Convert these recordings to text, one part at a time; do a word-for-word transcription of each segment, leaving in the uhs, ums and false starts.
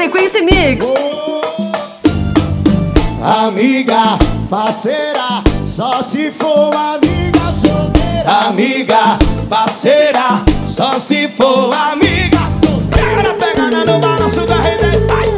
Frequência Mix. Amiga, parceira, só se for amiga solteira. Amiga, parceira, só se for amiga solteira. Pegada no balanço da rede.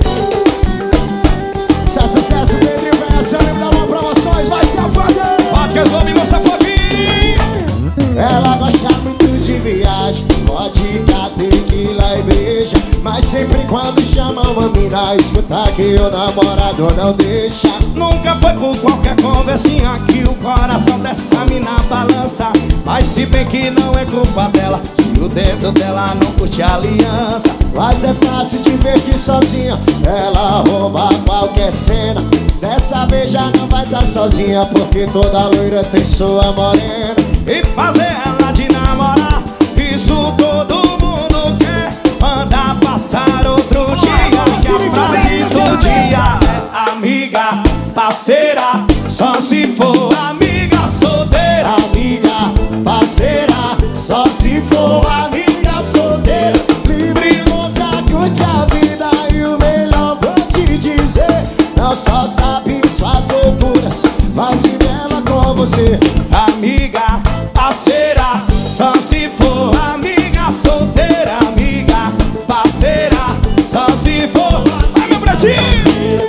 Se é sucesso, Pedrinho, vem a série da mão promoções, vai se afogando. Pode que eu vou me mostrar fodinho. Ela gosta muito de viagem, vodka, tequila e beija. Mas sempre quando chama uma mina, escuta que o namorado não deixa. Nunca foi por qualquer conversinha que o coração dessa mina balança. Mas se bem que não é culpa dela, se o dedo dela não curte a aliança. Mas é fácil de ver que sozinha ela rouba qualquer cena. Dessa vez já não vai estar sozinha, porque toda loira tem sua morena. E fazer ela de namorar, isso todo mundo quer. Manda passar outro dia, que a frase do dia é amiga, parceira, só se for amiga solteira. Amiga, parceira, só se for amiga solteira. Livre, louca, curte a vida e o melhor vou te dizer. Não só sabe suas loucuras, mas vive ela com você. Amiga, parceira, só se for amiga solteira. Amiga, parceira, só se for. Vai, meu pretinho!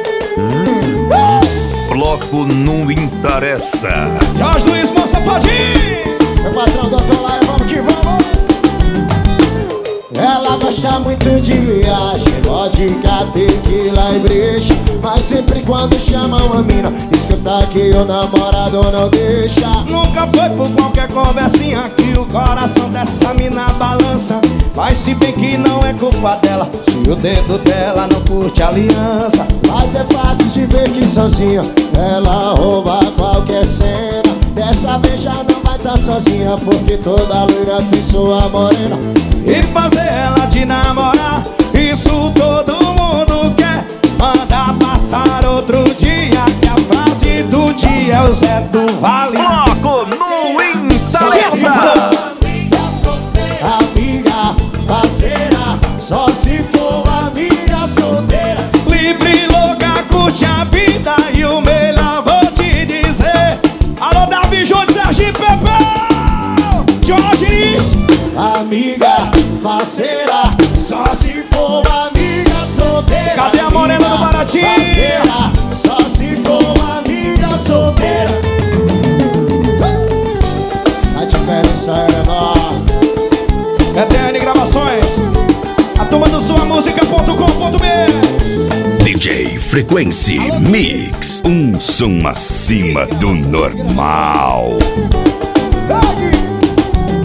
Bloco não interessa. Jorge Luiz, moça fodinho. Meu patrão, doutor Laia, vamos que vamos. Ela gosta muito de viagem, vodka, tequila e breja. Mas sempre quando chama uma mina, escuta que o namorado não deixa. Nunca foi por qualquer conversinha que o coração dessa mina balança. Mas se bem que não é culpa dela, se o dedo dela não curte a aliança. Mas é fácil de ver que sozinha ela rouba qualquer cena. Dessa vez já não vai estar sozinha, porque toda loira tem sua morena. E fazer ela de namorar, isso todo mundo quer. Manda passar outro dia, que a frase do dia é o Zé do Vale. Bloco não interessa. Amiga, parceira, só se for amiga solteira. Livre, louca, curte a vida e o melhor vou te dizer. Alô, Davi, João de Sergipe, Pepe, Jorge Luiz. Amiga, parceira, só se for amiga solteira. Cadê a morena do Paraty? Parceira, só se for amiga solteira. A diferença é enorme. E T N Gravações, a turma do sua música ponto com ponto b r. D J Frequência Mix, um som acima do normal. Pegue.